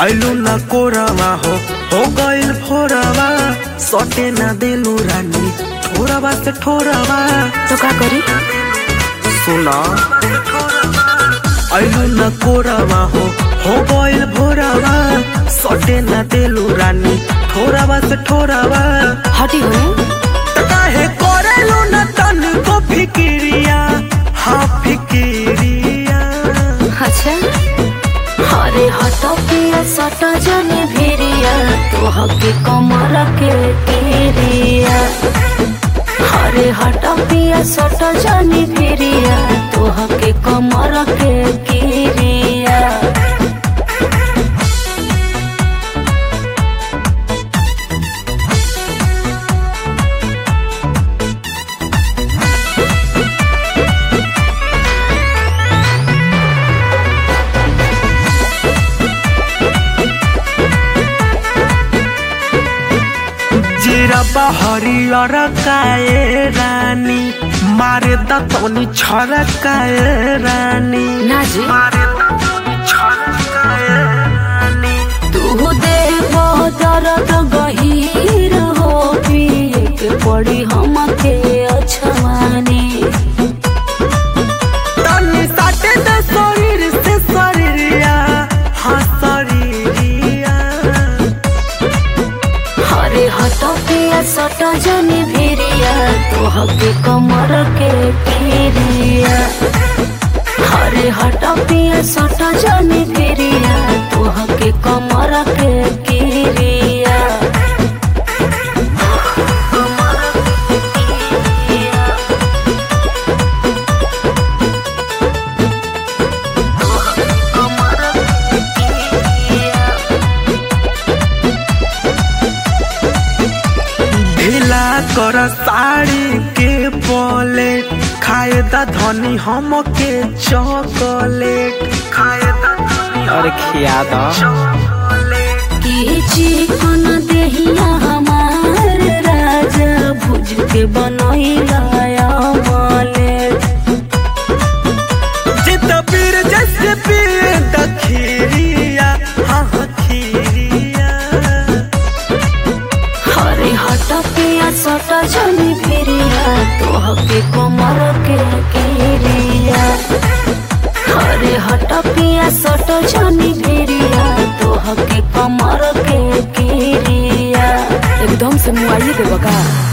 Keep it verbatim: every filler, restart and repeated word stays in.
आइलू न कोरावा हो हो गइल भोरावा सटे न देलू रानी ठोरावा से ठोरावा तो का करी सुना आइलू न कोरावा हो हो गइल भोरावा सटे न देलू रानी ठोरावा से ठोरावा हटी हो काहे करेलू न तन को फिकिरिया हाँ फिकिरिया अच्छा अरे हटो पिया सटा जाने भिरिया तो हके कमर के तेरिया अरे हटो पिया सटा जाने भिरिया तो हके कमर के गिरिया जिरबा हरियर काए रानी मारे दतनी छरकाए रानी ना जी मारे दतनी छरकाए रानी तू देखो दर्द गहीर हो पिए के पड़ी हमके अछवानी तनी साटे दे शरीर से शरीरिया हाँ शरीरिया अरे हटो पिया सटा जाने भिरिया तो हके कमर के गिरिया अरे हटो पिया सटा जाने भिरिया तो हके कमर के गिरिया ढीला कर साड़ी के बोले खाए दा धनी हमके चॉकलेट खाए दा धनी और खिया दा चॉकलेट की चिकन देहिया हमार राजा भुज के बनैला अमलेट जित पीर जैसे पीर दखिरिया हाँ हाँ खिरिया अरे हटा पिया सटा जाने भिरिया तो हके कमर के गिरिया अरे हटा पिया सटा जाने भिरिया तो हके कमर के गिरिया एकदम से मुआइए के बका।